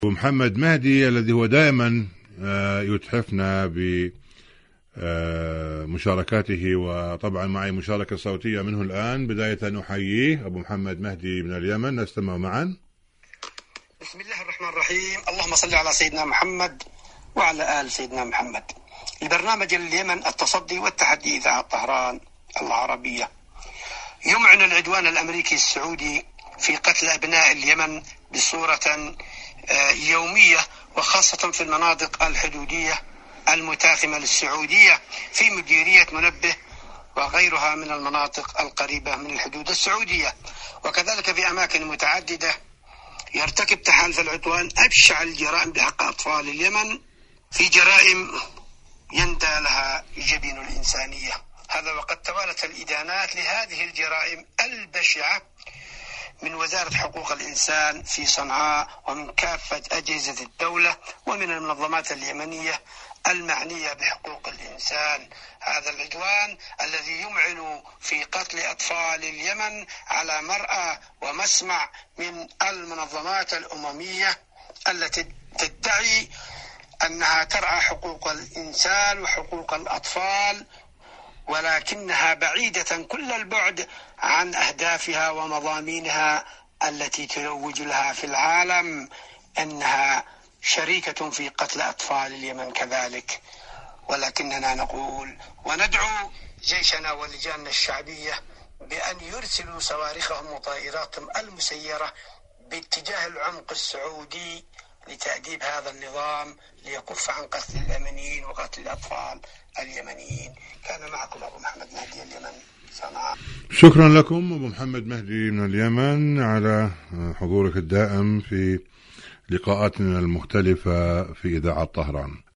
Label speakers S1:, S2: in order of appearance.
S1: ومحمد مهدي الذي هو دائما يتحفنا بمشاركاته، وطبعا معي مشاركة صوتية منه الآن. بداية أحييه أبو محمد مهدي من اليمن، نستمع معا.
S2: بسم الله الرحمن الرحيم. اللهم صل على سيدنا محمد وعلى آل سيدنا محمد. البرنامج اليمن التصدي والتحدي إذاعة طهران العربية. يمعن العدوان الأمريكي السعودي في قتل أبناء اليمن بصورة يومية، وخاصة في المناطق الحدودية المتاخمة للسعودية في مديرية منبه وغيرها من المناطق القريبة من الحدود السعودية، وكذلك في أماكن متعددة يرتكب تحالف العدوان أبشع الجرائم بحق أطفال اليمن، في جرائم يندى لها جبين الإنسانية. هذا وقد توالت الإدانات لهذه الجرائم البشعة من وزارة حقوق الإنسان في صنعاء ومن كافة أجهزة الدولة ومن المنظمات اليمنية المعنية بحقوق الإنسان. هذا العدوان الذي يمعن في قتل أطفال اليمن على مرأى ومسمع من المنظمات الأممية التي تدعي أنها ترعى حقوق الإنسان وحقوق الأطفال، ولكنها بعيدة كل البعد عن أهدافها ومضامينها التي تروج لها في العالم، أنها شريكة في قتل أطفال اليمن كذلك. ولكننا نقول وندعو جيشنا ولجاننا الشعبية بأن يرسلوا صواريخهم وطائراتهم المسيرة باتجاه العمق السعودي لتأديب هذا النظام ليكف عن قتل اليمنيين وقتل الأطفال اليمنيين. كان معكم أبو محمد مهدي اليمن صنعاء.
S1: شكرا لكم أبو محمد مهدي من اليمن على حضورك الدائم في لقاءاتنا المختلفة في إذاعة طهران.